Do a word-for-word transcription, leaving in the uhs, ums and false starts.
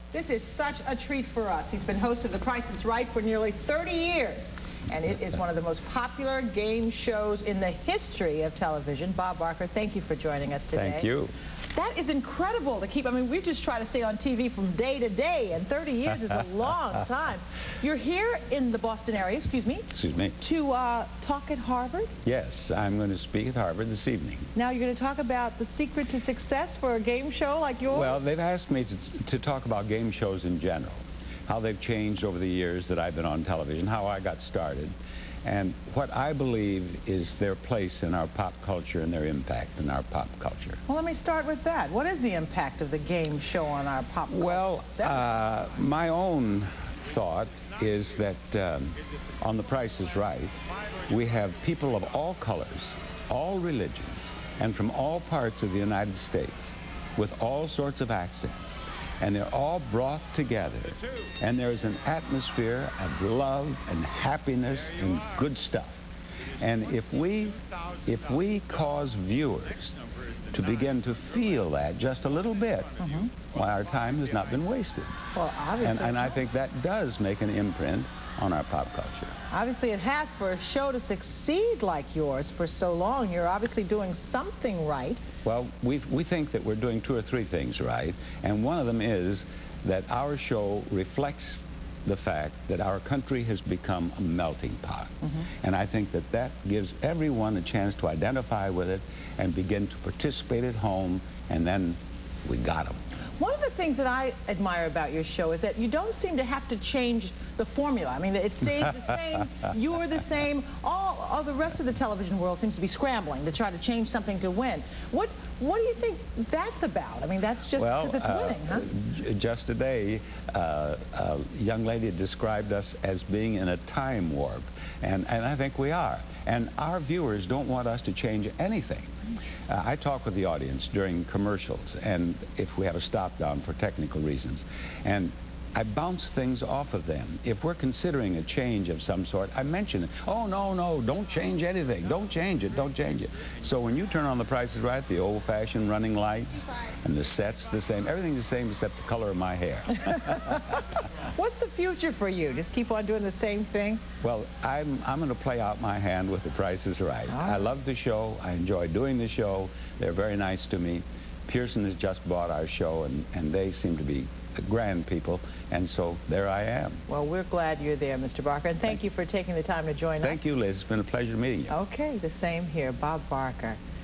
This is such a treat for us. He's been host of The Price is Right for nearly thirty years, and it is one of the most popular game shows in the history of television. Bob Barker, thank you for joining us today. Thank you. That is incredible to keep. I mean, we just try to stay on T V from day to day, and thirty years is a long time. You're here in the Boston area, excuse me. Excuse me. To uh, talk at Harvard? Yes, I'm going to speak at Harvard this evening. Now you're going to talk about the secret to success for a game show like yours? Well, they've asked me to, to talk about game shows in general, how they've changed over the years that I've been on television, how I got started, and what I believe is their place in our pop culture and their impact in our pop culture. Well, let me start with that. What is the impact of the game show on our pop culture? Well, uh, my own thought is that um, on The Price is Right, we have people of all colors, all religions, and from all parts of the United States with all sorts of accents. And they're all brought together, and there's an atmosphere of love and happiness and good stuff. And if we, if we cause viewers to begin to feel that just a little bit, mm-hmm. well, our time has not been wasted. Well, obviously. And, and I think that does make an imprint on our pop culture. Obviously it has. For a show to succeed like yours for so long, you're obviously doing something right. Well, we we think that we're doing two or three things right, and one of them is that our show reflects the fact that our country has become a melting pot. Mm-hmm. And I think that that gives everyone a chance to identify with it and begin to participate at home, and then we got them. One of the things that I admire about your show is that you don't seem to have to change the formula. I mean, it stays the same, you're the same. All, all the rest of the television world seems to be scrambling to try to change something to win. What what do you think that's about? I mean, that's just because well, it's uh, winning, huh? Just today, uh, a young lady described us as being in a time warp, and, and I think we are. And our viewers don't want us to change anything. Uh, I talk with the audience during commercials, and if we have a stop down for technical reasons, and I bounce things off of them. If we're considering a change of some sort, I mention it. Oh, no, no, don't change anything. Don't change it, don't change it. So when you turn on The Price is Right, the old-fashioned running lights, and the set's the same, everything's the same except the color of my hair. What's the future for you? Just keep on doing the same thing? Well, I'm, I'm going to play out my hand with The Price is Right. I love the show. I enjoy doing the show. They're very nice to me. Pearson has just bought our show, and, and they seem to be grand people, and so there I am. Well, we're glad you're there, Mister Barker, and thank, thank you for taking the time to join us. Thank you, Liz. It's been a pleasure meeting you. Okay, the same here. Bob Barker.